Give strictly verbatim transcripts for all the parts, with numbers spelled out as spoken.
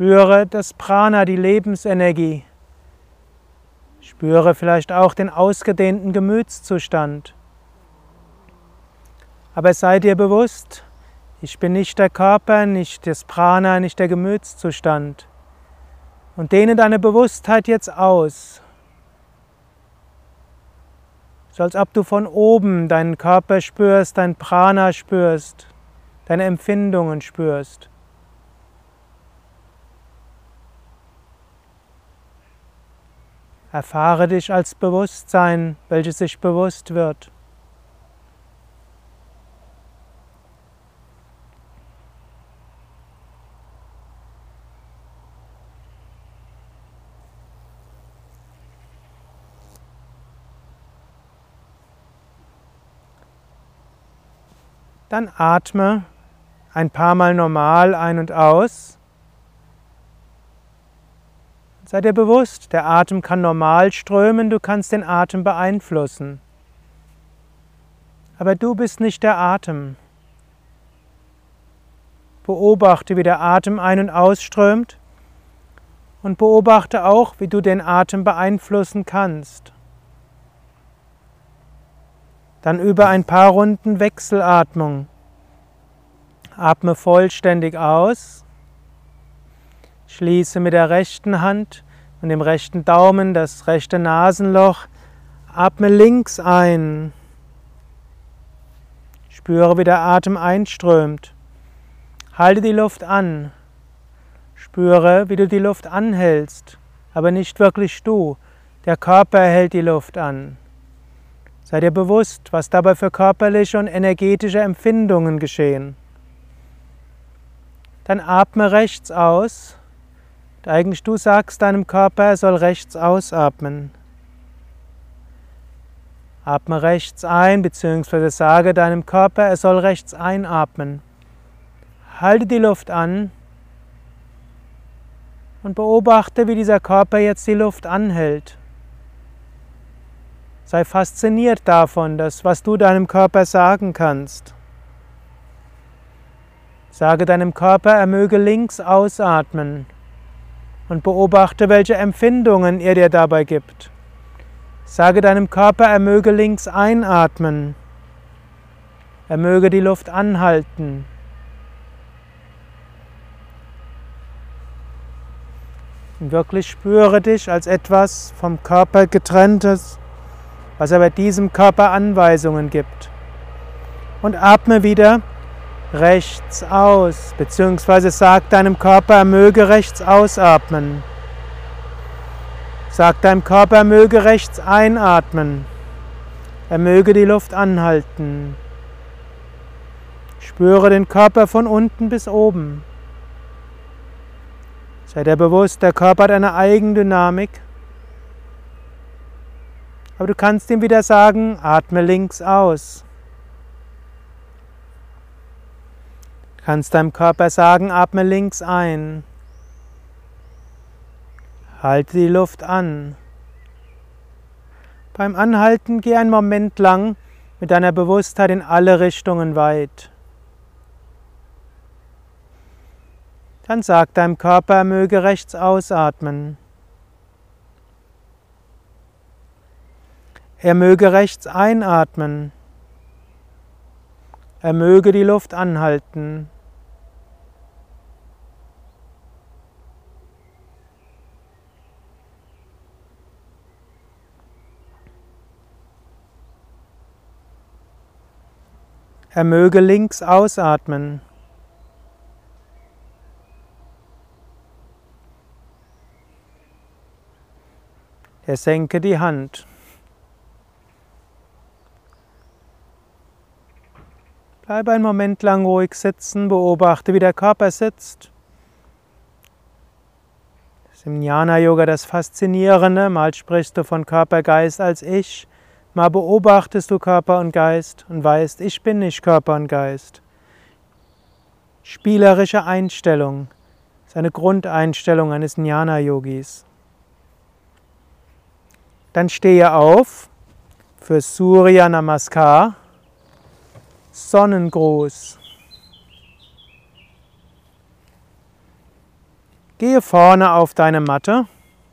Spüre das Prana, die Lebensenergie. Spüre vielleicht auch den ausgedehnten Gemütszustand. Aber sei dir bewusst, ich bin nicht der Körper, nicht das Prana, nicht der Gemütszustand. Und dehne deine Bewusstheit jetzt aus. So als ob du von oben deinen Körper spürst, dein Prana spürst, deine Empfindungen spürst. Erfahre dich als Bewusstsein, welches sich bewusst wird. Dann atme ein paar Mal normal ein und aus. Sei dir bewusst, der Atem kann normal strömen, du kannst den Atem beeinflussen. Aber du bist nicht der Atem. Beobachte, wie der Atem ein- und ausströmt und beobachte auch, wie du den Atem beeinflussen kannst. Dann übe ein paar Runden Wechselatmung. Atme vollständig aus. Schließe mit der rechten Hand und dem rechten Daumen das rechte Nasenloch. Atme links ein. Spüre, wie der Atem einströmt. Halte die Luft an. Spüre, wie du die Luft anhältst, aber nicht wirklich du. Der Körper hält die Luft an. Sei dir bewusst, was dabei für körperliche und energetische Empfindungen geschehen. Dann atme rechts aus. Eigentlich du sagst deinem Körper, er soll rechts ausatmen. Atme rechts ein, beziehungsweise sage deinem Körper, er soll rechts einatmen. Halte die Luft an und beobachte, wie dieser Körper jetzt die Luft anhält. Sei fasziniert davon, dass, was du deinem Körper sagen kannst. Sage deinem Körper, er möge links ausatmen und beobachte, welche Empfindungen er dir dabei gibt. Sage deinem Körper, er möge links einatmen. Er möge die Luft anhalten. Und wirklich spüre dich als etwas vom Körper getrenntes, was aber diesem Körper Anweisungen gibt. Und atme wieder rechts aus, beziehungsweise sag deinem Körper, er möge rechts ausatmen. Sag deinem Körper, er möge rechts einatmen. Er möge die Luft anhalten. Spüre den Körper von unten bis oben. Sei dir bewusst, der Körper hat eine Eigendynamik. Aber du kannst ihm wieder sagen, atme links aus. Du kannst deinem Körper sagen, atme links ein. Halte die Luft an. Beim Anhalten geh einen Moment lang mit deiner Bewusstheit in alle Richtungen weit. Dann sag deinem Körper, er möge rechts ausatmen. Er möge rechts einatmen. Er möge die Luft anhalten. Er möge links ausatmen. Er senke die Hand. Bleibe einen Moment lang ruhig sitzen, beobachte, wie der Körper sitzt. Das ist im Jnana-Yoga das Faszinierende. Mal sprichst du von Körper, Geist als Ich, mal beobachtest du Körper und Geist und weißt, ich bin nicht Körper und Geist. Spielerische Einstellung ist eine Grundeinstellung eines Jnana-Yogis. Dann stehe auf für Surya Namaskar, Sonnengruß. Gehe vorne auf deine Matte.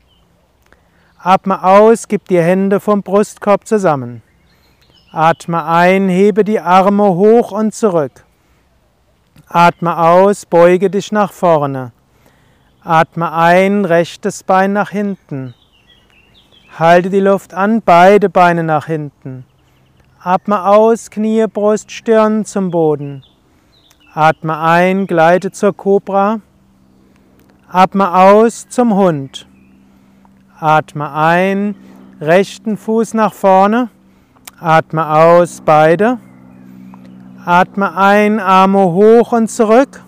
Atme aus, gib die Hände vom Brustkorb zusammen. Atme ein, hebe die Arme hoch und zurück. Atme aus, beuge dich nach vorne. Atme ein, rechtes Bein nach hinten. Halte die Luft an, beide Beine nach hinten. Atme aus, Knie, Brust, Stirn zum Boden. Atme ein, gleite zur Kobra. Atme aus zum Hund. Atme ein, rechten Fuß nach vorne. Atme aus, beide. Atme ein, Arme hoch und zurück.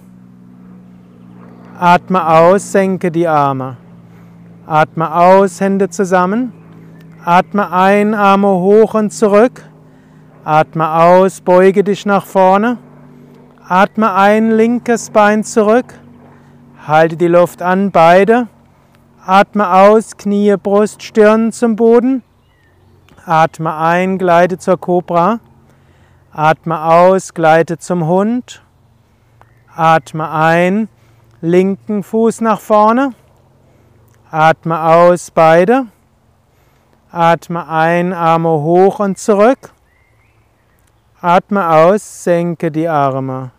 Atme aus, senke die Arme. Atme aus, Hände zusammen. Atme ein, Arme hoch und zurück. Atme aus, beuge dich nach vorne. Atme ein, linkes Bein zurück. Halte die Luft an, beide. Atme aus, Knie, Brust, Stirn zum Boden. Atme ein, gleite zur Kobra. Atme aus, gleite zum Hund. Atme ein, linken Fuß nach vorne. Atme aus, beide. Atme ein, Arme hoch und zurück. Atme aus, senke die Arme.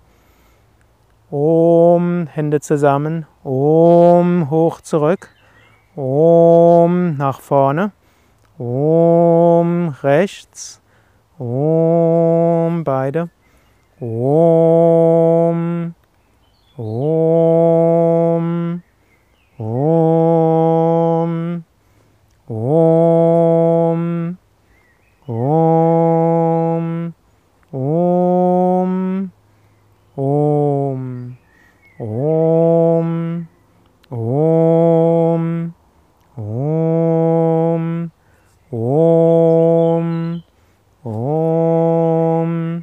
Om, Hände zusammen. Om, hoch zurück. Om, nach vorne. Om, rechts. Om, beide. Om, Om, Om, Om, Om, Om, Om, Om, Om, Om, Om, Om,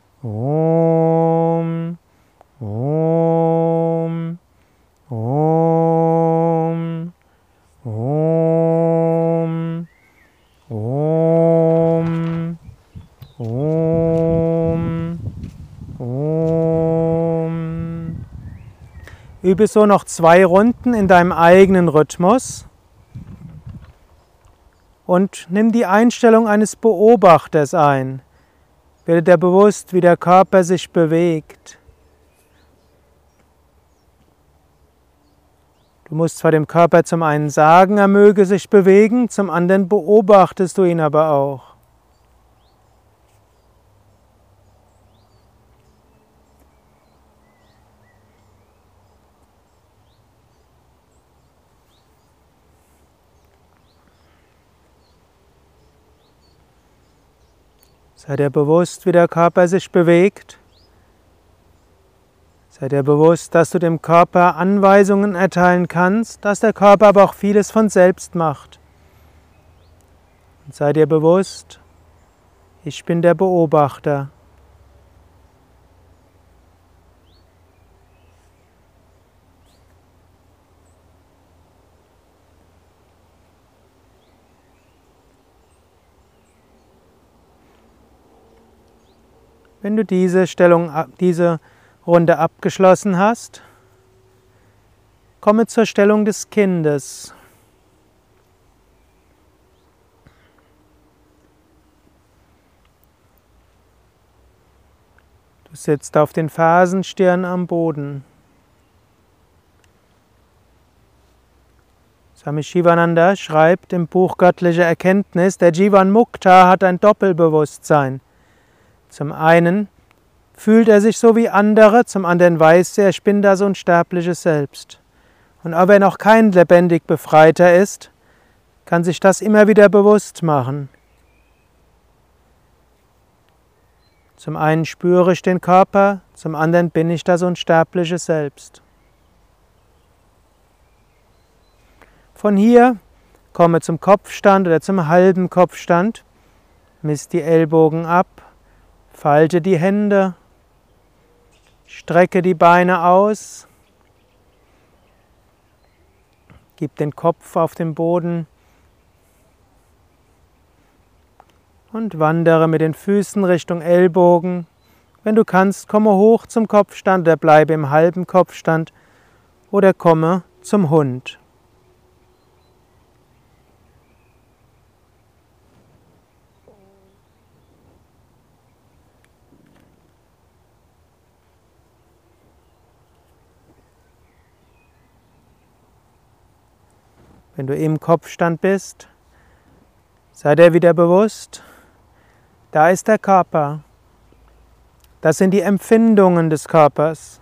Om, Om, Om, Om, Om, Om, Om. Übe so noch zwei Runden in deinem eigenen Rhythmus und nimm die Einstellung eines Beobachters ein. Werde dir bewusst, wie der Körper sich bewegt. Du musst zwar dem Körper zum einen sagen, er möge sich bewegen, zum anderen beobachtest du ihn aber auch. Sei dir bewusst, wie der Körper sich bewegt. Sei dir bewusst, dass du dem Körper Anweisungen erteilen kannst, dass der Körper aber auch vieles von selbst macht. Und sei dir bewusst, ich bin der Beobachter. Wenn du diese Stellung, diese Runde abgeschlossen hast, komme zur Stellung des Kindes. Du sitzt auf den Fersen, Stirn am Boden. Swami Shivananda schreibt im Buch Göttliche Erkenntnis, der Jivan Mukta hat ein Doppelbewusstsein. Zum einen fühlt er sich so wie andere, zum anderen weiß er, ich bin das unsterbliche Selbst. Und ob er noch kein lebendig Befreiter ist, kann sich das immer wieder bewusst machen. Zum einen spüre ich den Körper, zum anderen bin ich das unsterbliche Selbst. Von hier komme zum Kopfstand oder zum halben Kopfstand, misst die Ellbogen ab, falte die Hände, strecke die Beine aus, gib den Kopf auf den Boden und wandere mit den Füßen Richtung Ellbogen. Wenn du kannst, komme hoch zum Kopfstand oder bleibe im halben Kopfstand oder komme zum Hund. Wenn du im Kopfstand bist, sei dir wieder bewusst, da ist der Körper. Das sind die Empfindungen des Körpers.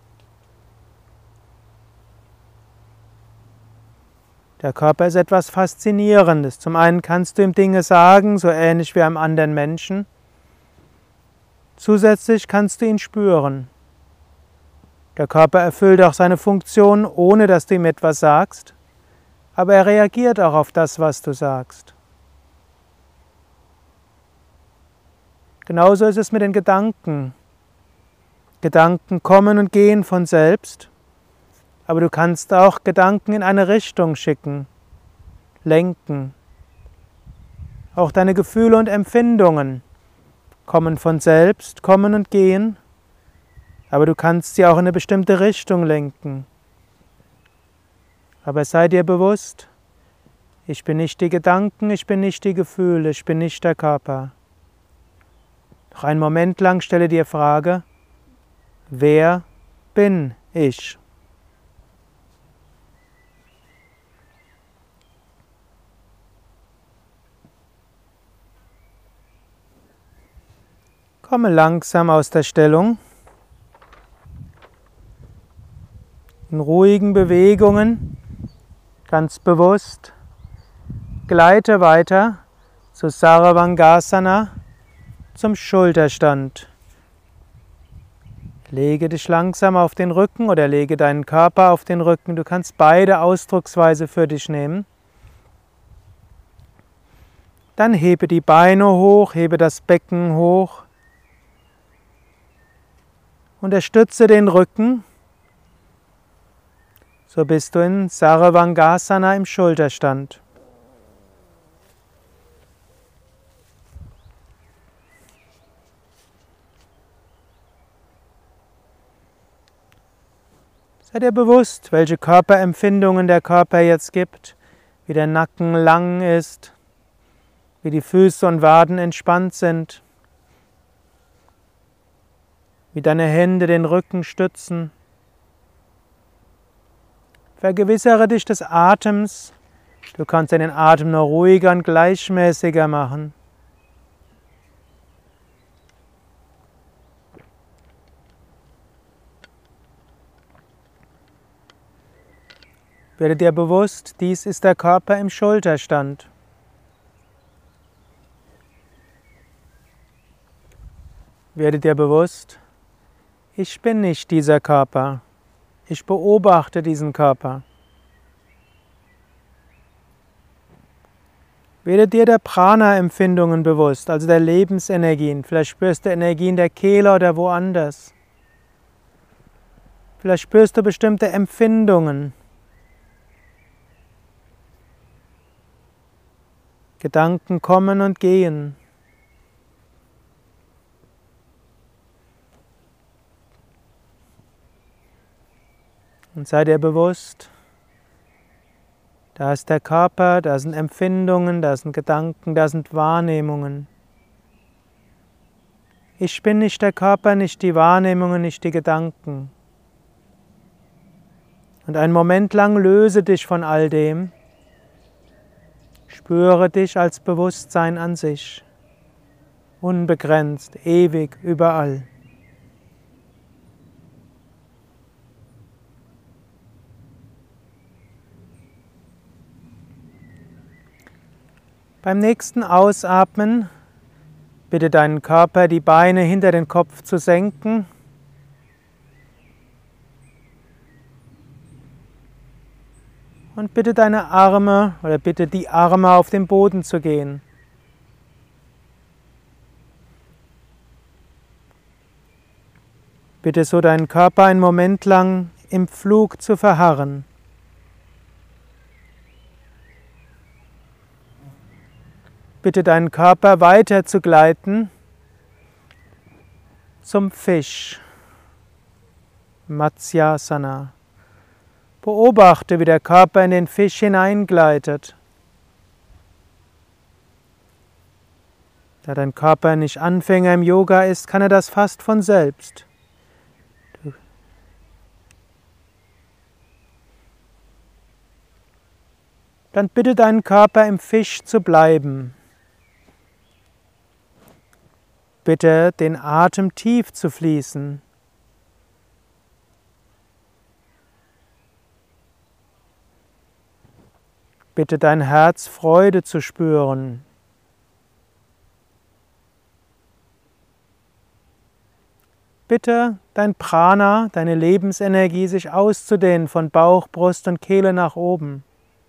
Der Körper ist etwas Faszinierendes. Zum einen kannst du ihm Dinge sagen, so ähnlich wie einem anderen Menschen. Zusätzlich kannst du ihn spüren. Der Körper erfüllt auch seine Funktion, ohne dass du ihm etwas sagst, aber er reagiert auch auf das, was du sagst. Genauso ist es mit den Gedanken. Gedanken kommen und gehen von selbst, aber du kannst auch Gedanken in eine Richtung schicken, lenken. Auch deine Gefühle und Empfindungen kommen von selbst, kommen und gehen, aber du kannst sie auch in eine bestimmte Richtung lenken. Aber sei dir bewusst, ich bin nicht die Gedanken, ich bin nicht die Gefühle, ich bin nicht der Körper. Noch einen Moment lang stelle dir die Frage, wer bin ich? Komme langsam aus der Stellung. In ruhigen Bewegungen, ganz bewusst, gleite weiter zu Sarvangasana, zum Schulterstand. Lege dich langsam auf den Rücken oder lege deinen Körper auf den Rücken. Du kannst beide Ausdrucksweise für dich nehmen. Dann hebe die Beine hoch, hebe das Becken hoch. Unterstütze den Rücken. So bist du in Sarvangasana im Schulterstand. Sei dir bewusst, welche Körperempfindungen der Körper jetzt gibt, wie der Nacken lang ist, wie die Füße und Waden entspannt sind, wie deine Hände den Rücken stützen. Vergewissere dich des Atems. Du kannst den Atem noch ruhiger und gleichmäßiger machen. Werde dir bewusst, dies ist der Körper im Schulterstand. Werde dir bewusst, ich bin nicht dieser Körper. Ich beobachte diesen Körper. Werde dir der Prana-Empfindungen bewusst, also der Lebensenergien. Vielleicht spürst du Energien der Kehle oder woanders. Vielleicht spürst du bestimmte Empfindungen. Gedanken kommen und gehen. Und sei dir bewusst, da ist der Körper, da sind Empfindungen, da sind Gedanken, da sind Wahrnehmungen. Ich bin nicht der Körper, nicht die Wahrnehmungen, nicht die Gedanken. Und einen Moment lang löse dich von all dem. Spüre dich als Bewusstsein an sich, unbegrenzt, ewig, überall. Beim nächsten Ausatmen bitte deinen Körper, die Beine hinter den Kopf zu senken. Und bitte deine Arme oder bitte die Arme auf den Boden zu gehen. Bitte so deinen Körper einen Moment lang im Flug zu verharren. Bitte deinen Körper weiter zu gleiten zum Fisch, Matsyasana. Beobachte, wie der Körper in den Fisch hineingleitet. Da dein Körper nicht Anfänger im Yoga ist, kann er das fast von selbst. Dann bitte deinen Körper im Fisch zu bleiben. Bitte den Atem tief zu fließen. Bitte dein Herz Freude zu spüren. Bitte dein Prana, deine Lebensenergie sich auszudehnen von Bauch, Brust und Kehle nach oben.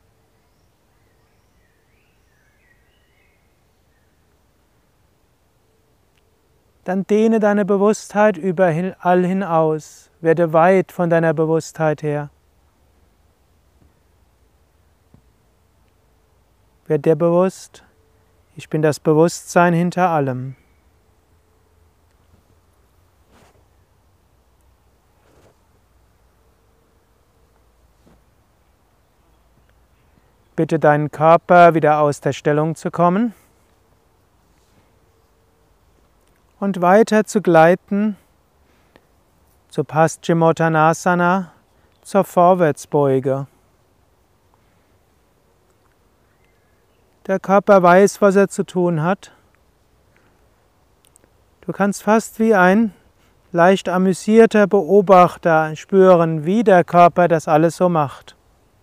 Dann dehne deine Bewusstheit überall hinaus. Werde weit von deiner Bewusstheit her. Werde dir bewusst, ich bin das Bewusstsein hinter allem. Bitte deinen Körper wieder aus der Stellung zu kommen und weiter zu gleiten zu Paschimottanasana, zur Vorwärtsbeuge. Der Körper weiß, was er zu tun hat. Du kannst fast wie ein leicht amüsierter Beobachter spüren, wie der Körper das alles so macht.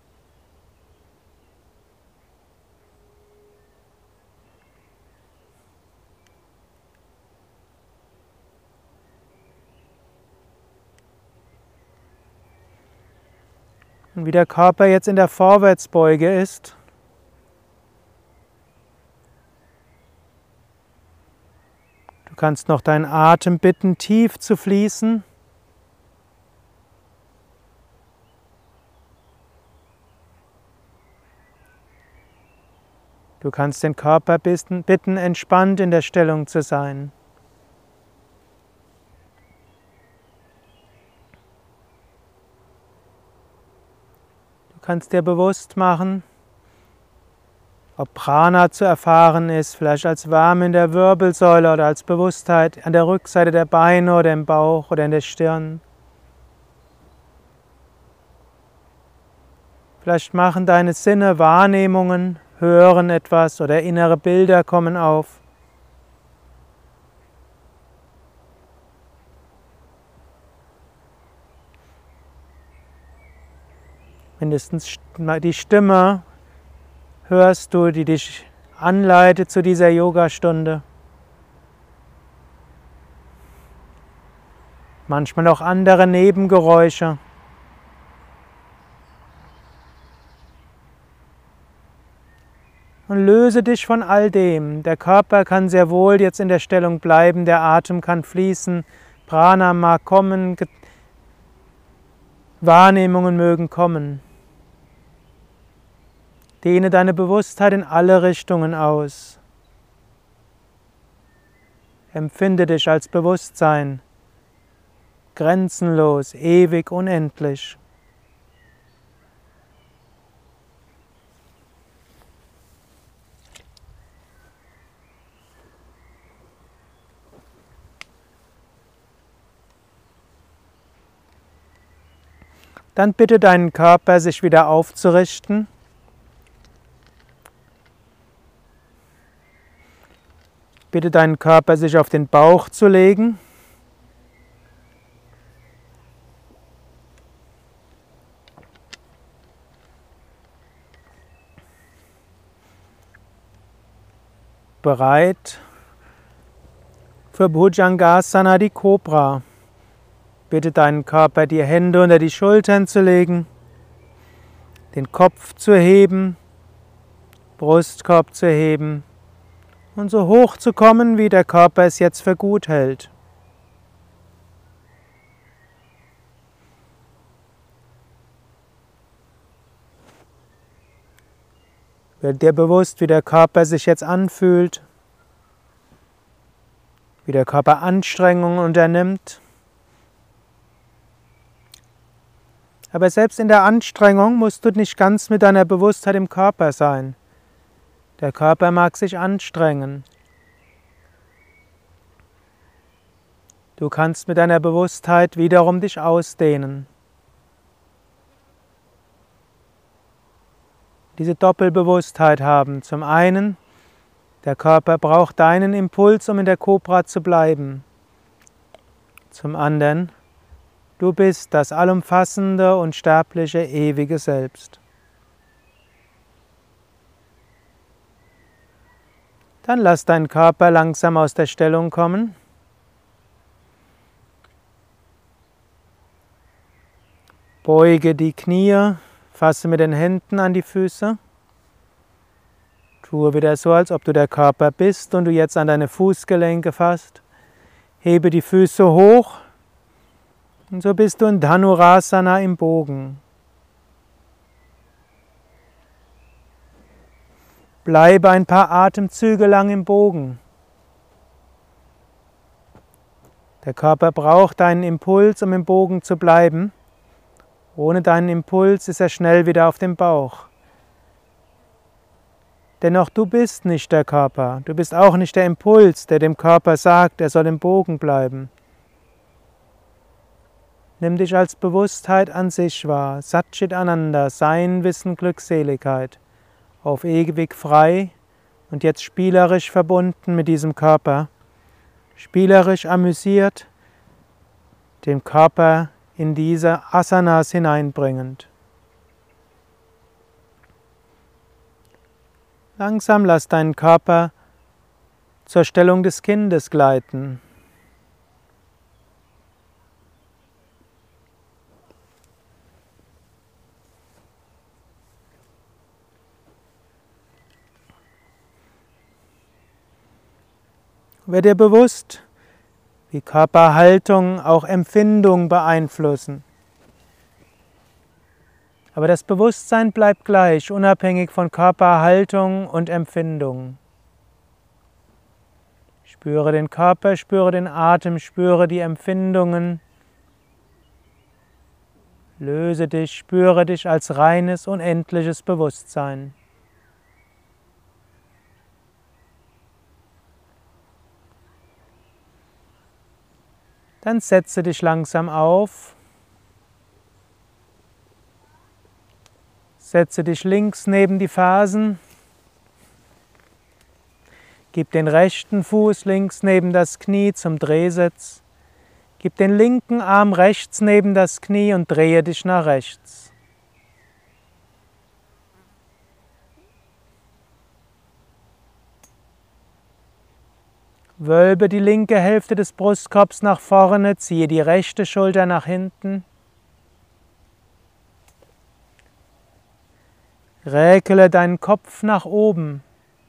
Und wie der Körper jetzt in der Vorwärtsbeuge ist. Du kannst noch deinen Atem bitten, tief zu fließen. Du kannst den Körper bitten, entspannt in der Stellung zu sein. Du kannst dir bewusst machen, ob Prana zu erfahren ist, vielleicht als Wärme in der Wirbelsäule oder als Bewusstheit an der Rückseite der Beine oder im Bauch oder in der Stirn. Vielleicht machen deine Sinne Wahrnehmungen, hören etwas oder innere Bilder kommen auf. Mindestens die Stimme hörst du, die dich anleitet zu dieser Yogastunde. Manchmal auch andere Nebengeräusche. Und löse dich von all dem. Der Körper kann sehr wohl jetzt in der Stellung bleiben, der Atem kann fließen, Prana mag kommen, Wahrnehmungen mögen kommen. Dehne deine Bewusstheit in alle Richtungen aus. Empfinde dich als Bewusstsein, grenzenlos, ewig, unendlich. Dann bitte deinen Körper, sich wieder aufzurichten. Bitte deinen Körper, sich auf den Bauch zu legen. Bereit für Bhujangasana, die Kobra. Bitte deinen Körper, die Hände unter die Schultern zu legen, den Kopf zu heben, Brustkorb zu heben und so hoch zu kommen, wie der Körper es jetzt für gut hält. Werde dir bewusst, wie der Körper sich jetzt anfühlt, wie der Körper Anstrengungen unternimmt. Aber selbst in der Anstrengung musst du nicht ganz mit deiner Bewusstheit im Körper sein. Der Körper mag sich anstrengen. Du kannst mit deiner Bewusstheit wiederum dich ausdehnen. Diese Doppelbewusstheit haben. Zum einen, der Körper braucht deinen Impuls, um in der Kobra zu bleiben. Zum anderen, du bist das allumfassende, unsterbliche, ewige Selbst. Dann lass deinen Körper langsam aus der Stellung kommen. Beuge die Knie, fasse mit den Händen an die Füße. Tue wieder so, als ob du der Körper bist und du jetzt an deine Fußgelenke fasst. Hebe die Füße hoch und so bist du in Dhanurasana im Bogen. Bleibe ein paar Atemzüge lang im Bogen. Der Körper braucht deinen Impuls, um im Bogen zu bleiben. Ohne deinen Impuls ist er schnell wieder auf dem Bauch. Dennoch du bist nicht der Körper, du bist auch nicht der Impuls, der dem Körper sagt, er soll im Bogen bleiben. Nimm dich als Bewusstheit an sich wahr, Satchit Ananda, Sein, Wissen, Glückseligkeit, auf ewig frei und jetzt spielerisch verbunden mit diesem Körper, spielerisch amüsiert, den Körper in diese Asanas hineinbringend. Langsam lass deinen Körper zur Stellung des Kindes gleiten. Werde dir bewusst, wie Körperhaltung auch Empfindung beeinflussen. Aber das Bewusstsein bleibt gleich, unabhängig von Körperhaltung und Empfindung. Spüre den Körper, spüre den Atem, spüre die Empfindungen. Löse dich, spüre dich als reines, unendliches Bewusstsein. Dann setze dich langsam auf. Setze dich links neben die Fersen. Gib den rechten Fuß links neben das Knie zum Drehsitz. Gib den linken Arm rechts neben das Knie und drehe dich nach rechts. Wölbe die linke Hälfte des Brustkorbs nach vorne, ziehe die rechte Schulter nach hinten. Räkele deinen Kopf nach oben.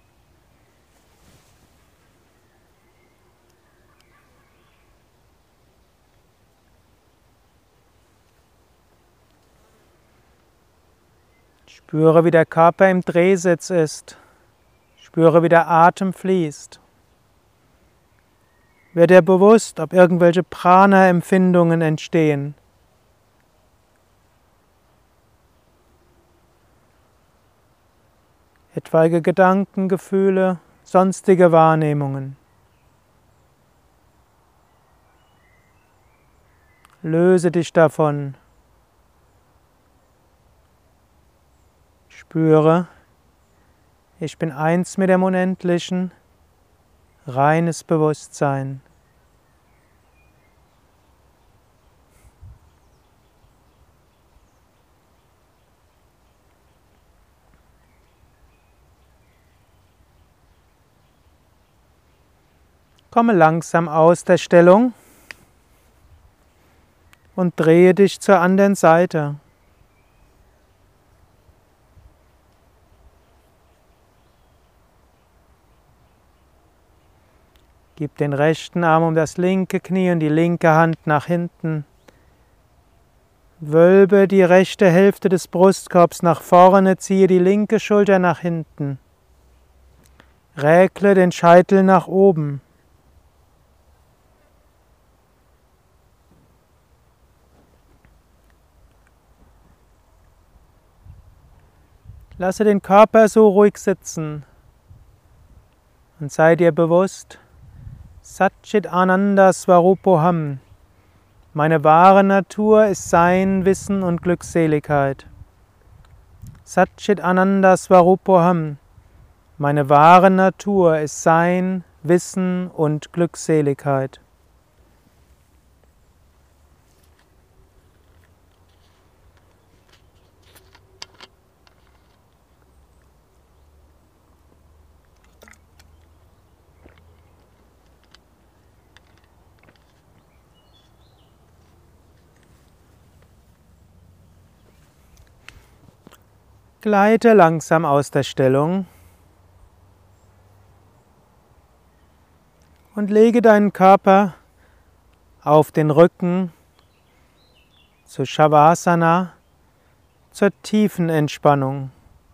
Spüre, wie der Körper im Drehsitz ist. Spüre, wie der Atem fließt. Werde dir bewusst, ob irgendwelche Prana-Empfindungen entstehen. Etwaige Gedanken, Gefühle, sonstige Wahrnehmungen. Löse dich davon. Spüre, ich bin eins mit dem Unendlichen. Reines Bewusstsein. Komme langsam aus der Stellung und drehe dich zur anderen Seite. Gib den rechten Arm um das linke Knie und die linke Hand nach hinten. Wölbe die rechte Hälfte des Brustkorbs nach vorne, ziehe die linke Schulter nach hinten. Räkle den Scheitel nach oben. Lasse den Körper so ruhig sitzen und sei dir bewusst, Satchit Ananda Swarupoham. Meine wahre Natur ist Sein, Wissen und Glückseligkeit. Satchit Ananda Swarupoham. Meine wahre Natur ist Sein, Wissen und Glückseligkeit. Gleite langsam aus der Stellung und lege deinen Körper auf den Rücken zu Shavasana, zur tiefen Entspannung.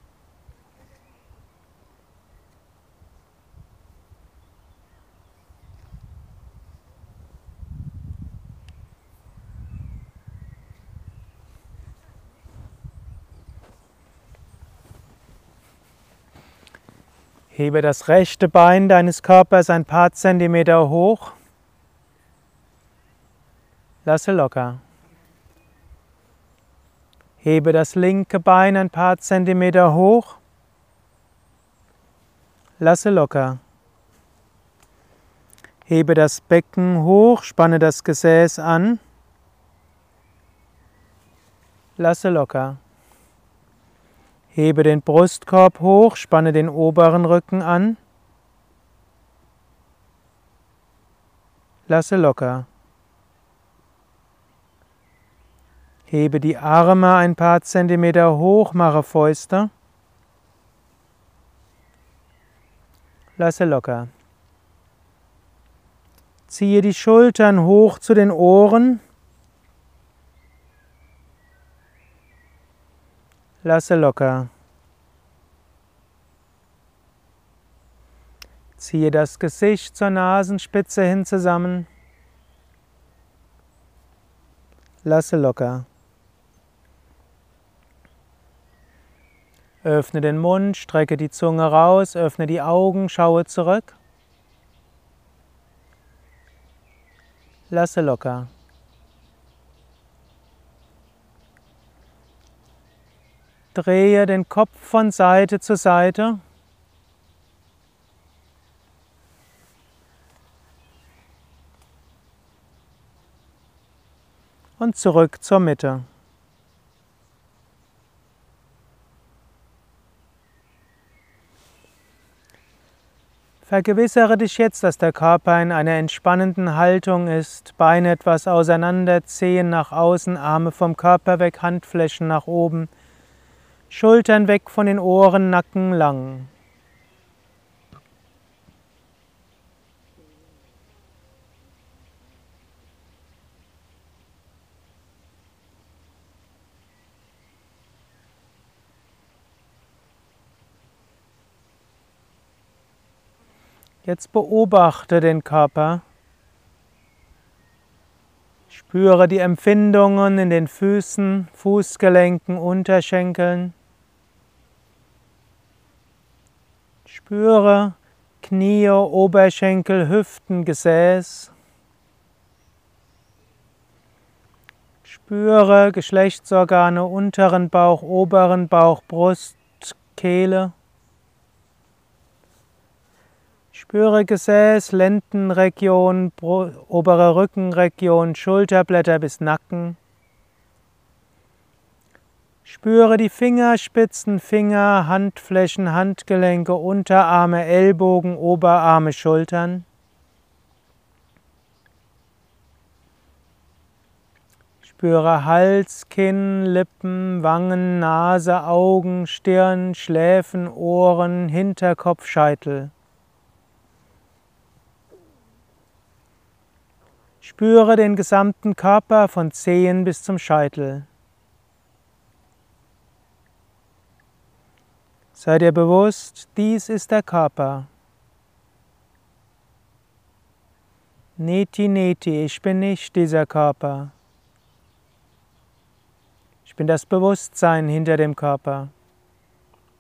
Hebe das rechte Bein deines Körpers ein paar Zentimeter hoch. Lasse locker. Hebe das linke Bein ein paar Zentimeter hoch. Lasse locker. Hebe das Becken hoch, spanne das Gesäß an. Lasse locker. Hebe den Brustkorb hoch, spanne den oberen Rücken an. Lasse locker. Hebe die Arme ein paar Zentimeter hoch, mache Fäuste. Lasse locker. Ziehe die Schultern hoch zu den Ohren. Lasse locker. Ziehe das Gesicht zur Nasenspitze hin zusammen. Lasse locker. Öffne den Mund, strecke die Zunge raus, öffne die Augen, schaue zurück. Lasse locker. Drehe den Kopf von Seite zu Seite. Und zurück zur Mitte. Vergewissere dich jetzt, dass der Körper in einer entspannenden Haltung ist. Beine etwas auseinander, Zehen nach außen, Arme vom Körper weg, Handflächen nach oben. Schultern weg von den Ohren, Nacken lang. Jetzt beobachte den Körper. Spüre die Empfindungen in den Füßen, Fußgelenken, Unterschenkeln. Spüre Knie, Oberschenkel, Hüften, Gesäß. Spüre Geschlechtsorgane, unteren Bauch, oberen Bauch, Brust, Kehle. Spüre Gesäß, Lendenregion, obere Rückenregion, Schulterblätter bis Nacken. Spüre die Fingerspitzen, Finger, Handflächen, Handgelenke, Unterarme, Ellbogen, Oberarme, Schultern. Spüre Hals, Kinn, Lippen, Wangen, Nase, Augen, Stirn, Schläfen, Ohren, Hinterkopf, Scheitel. Spüre den gesamten Körper von Zehen bis zum Scheitel. Sei dir bewusst, dies ist der Körper. Neti Neti, ich bin nicht dieser Körper. Ich bin das Bewusstsein hinter dem Körper.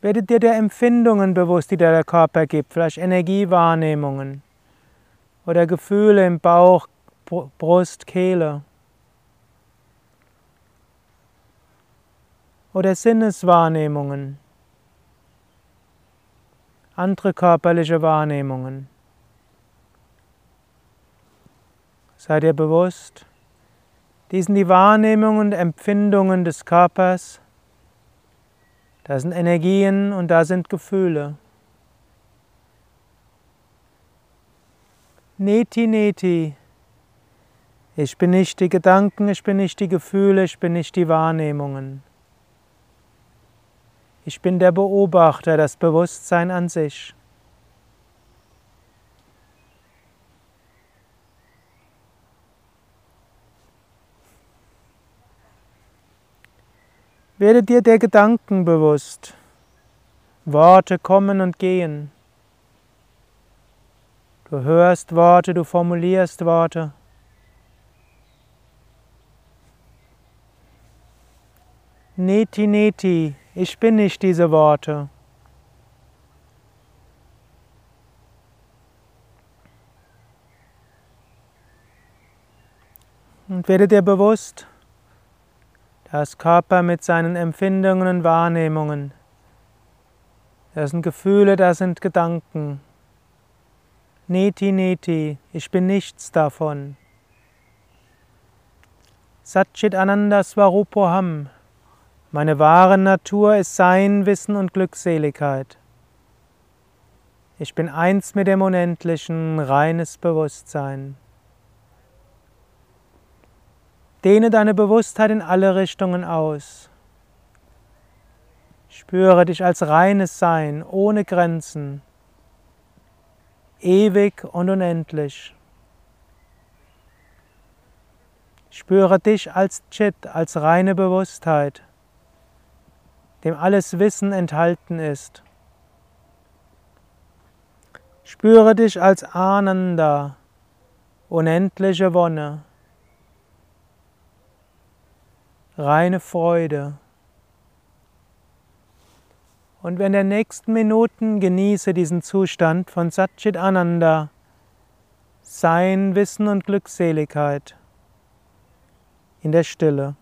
Werde dir der Empfindungen bewusst, die dir der Körper gibt, vielleicht Energiewahrnehmungen oder Gefühle im Bauch, Brust, Kehle oder Sinneswahrnehmungen, andere körperliche Wahrnehmungen. Sei dir bewusst, dies sind die Wahrnehmungen und Empfindungen des Körpers. Da sind Energien und da sind Gefühle. Neti Neti. Ich bin nicht die Gedanken, ich bin nicht die Gefühle, ich bin nicht die Wahrnehmungen. Ich bin der Beobachter, das Bewusstsein an sich. Werde dir der Gedanken bewusst. Worte kommen und gehen. Du hörst Worte, du formulierst Worte. Neti Neti, ich bin nicht diese Worte. Und werde dir bewusst, das Körper mit seinen Empfindungen und Wahrnehmungen. Das sind Gefühle, das sind Gedanken. Neti Neti, ich bin nichts davon. Satchit Ananda Swarupoham, meine wahre Natur ist Sein, Wissen und Glückseligkeit. Ich bin eins mit dem Unendlichen, reines Bewusstsein. Dehne deine Bewusstheit in alle Richtungen aus. Spüre dich als reines Sein, ohne Grenzen, ewig und unendlich. Spüre dich als Chit, als reine Bewusstheit, dem alles Wissen enthalten ist. Spüre dich als Ananda, unendliche Wonne, reine Freude. Und in den nächsten Minuten genieße diesen Zustand von Satchit Ananda, Sein, Wissen und Glückseligkeit in der Stille.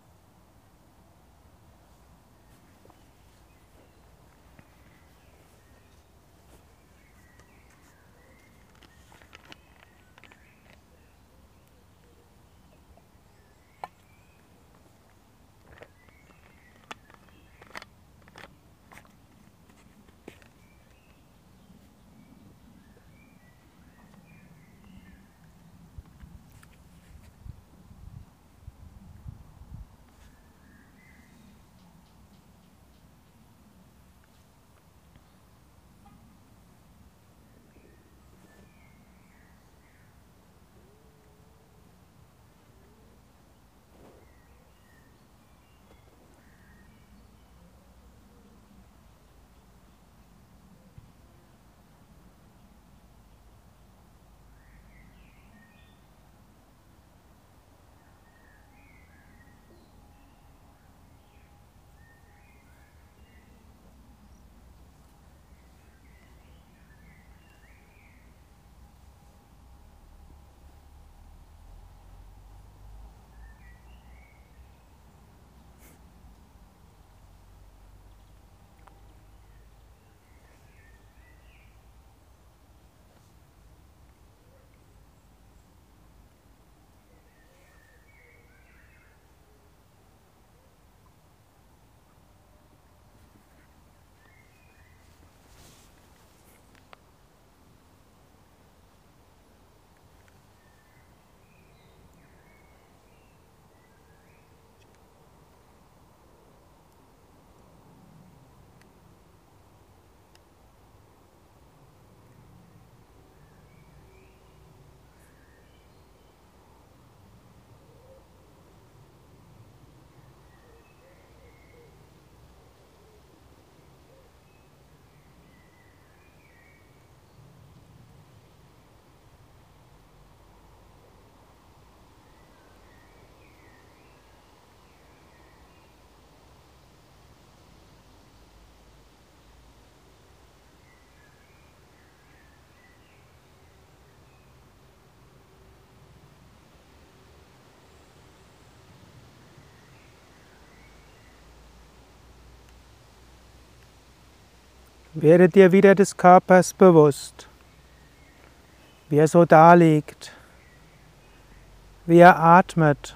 Werde dir wieder des Körpers bewusst, wie er so daliegt, wie er atmet.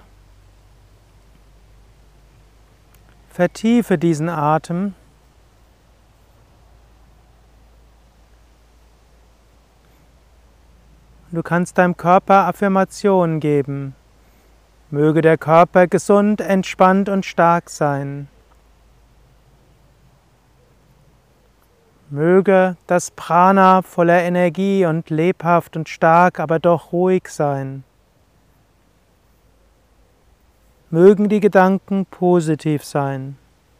Vertiefe diesen Atem. Du kannst deinem Körper Affirmationen geben. Möge der Körper gesund, entspannt und stark sein. Möge das Prana voller Energie und lebhaft und stark, aber doch ruhig sein. Mögen die Gedanken positiv sein.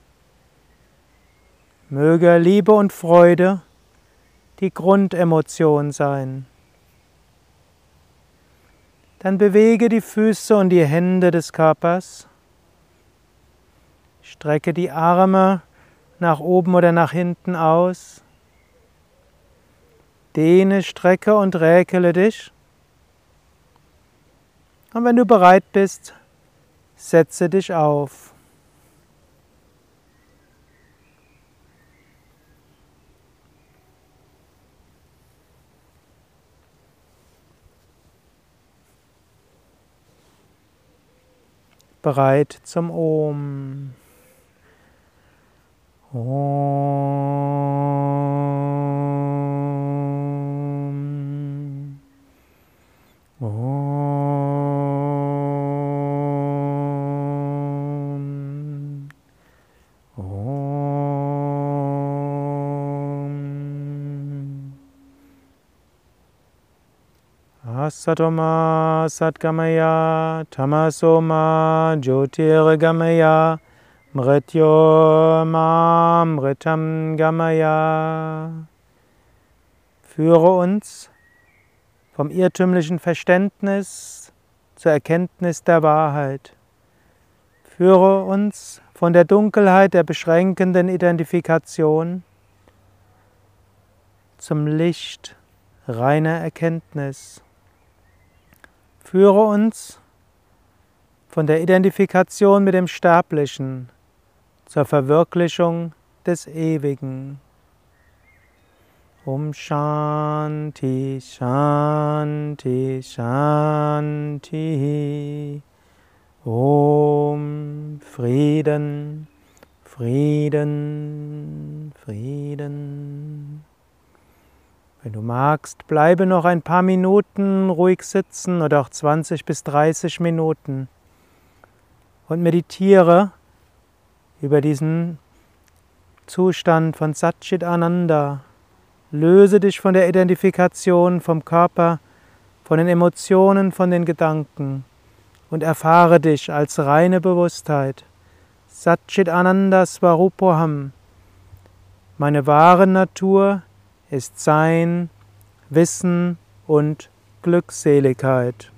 Möge Liebe und Freude die Grundemotion sein. Dann bewege die Füße und die Hände des Körpers. Strecke die Arme nach oben oder nach hinten aus. Dehne, strecke und räkele dich. Und wenn du bereit bist, setze dich auf. Bereit zum Om. Om. Om. Om. Asatoma Satgamaya Tamasoma Jyotirgamaya Mrityoma Mritam Gamaya. Führe uns vom irrtümlichen Verständnis zur Erkenntnis der Wahrheit. Führe uns von der Dunkelheit der beschränkenden Identifikation zum Licht reiner Erkenntnis. Führe uns von der Identifikation mit dem Sterblichen zur Verwirklichung des Ewigen. Om Shanti, Shanti, Shanti. Om Frieden, Frieden, Frieden. Wenn du magst, bleibe noch ein paar Minuten ruhig sitzen oder auch zwanzig bis dreißig Minuten und meditiere über diesen Zustand von Satchit Ananda. Löse dich von der Identifikation vom Körper, von den Emotionen, von den Gedanken und erfahre dich als reine Bewusstheit. Satchit Ananda Svarupoham. Meine wahre Natur ist Sein, Wissen und Glückseligkeit.